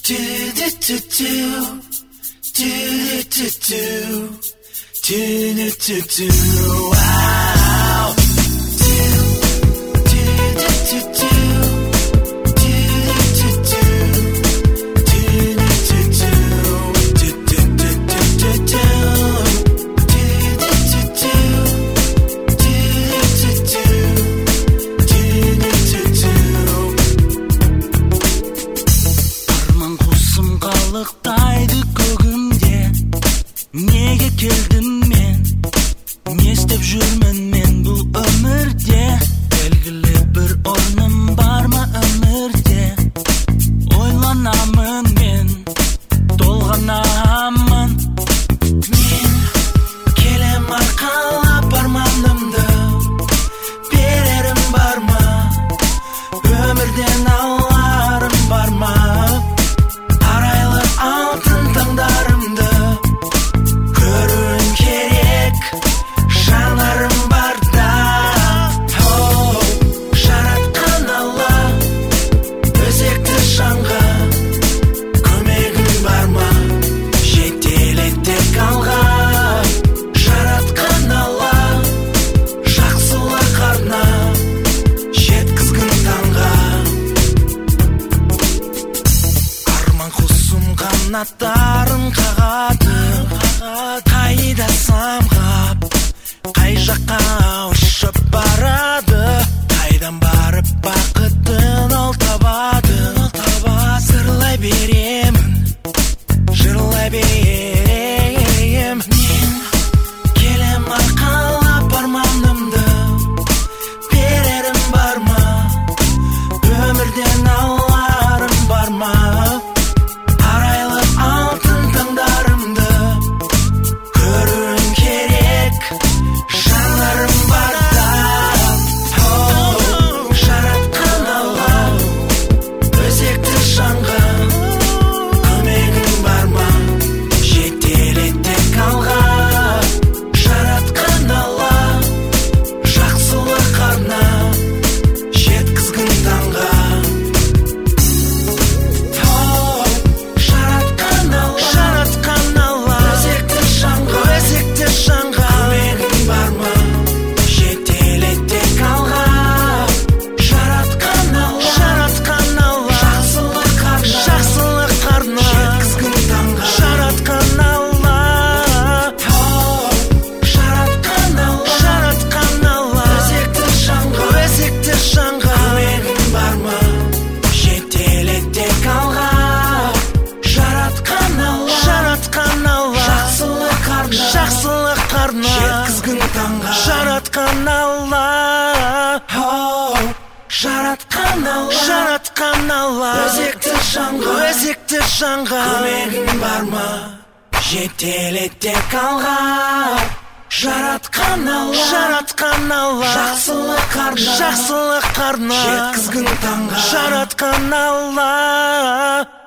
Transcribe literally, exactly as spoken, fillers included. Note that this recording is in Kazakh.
Do do do do do do do do do do do wow do do do do do қалықтайды көгімде неге келдім мен не істеп жүрмін мен бұл өмірде белгілі бір орным бар ма өмірде ойланамын мен толғанамын мен келем арқалап арманымды берерім бар ма өмірден аларым бар ма алтын таңдарымды көруім керек жанарым барда оу жаратқан алла өзекті жанға көмегің бар ма жетелетек алға жаратқан алла жақсылық арнап жеткізгін таңға арман құсым қанаттарын қағады қайда самғап қай жаққа ұшып барады қайдан барып бақытын ол табады сырлай беремін жырлай беремін мен келем арқалап арманымды берерім бар ма өмірден аларым бар ма алтын таңдарымды көруім керек жанарым барда оу жаратқан алла өзекті жанға көмегің бар ма жетелетек алға жаратқан алла жақсылық арнап жеткізгін таңға жеткізгін таңға жаратқан алла оу жаратқан алла жаратқан алла өзекті жанға өзекті жанға көмегің бар ма жетелетек алға жаратқан алла жаратқан алла жақсылық арнап жақсылық арнап жеткізгін таңға жаратқан алла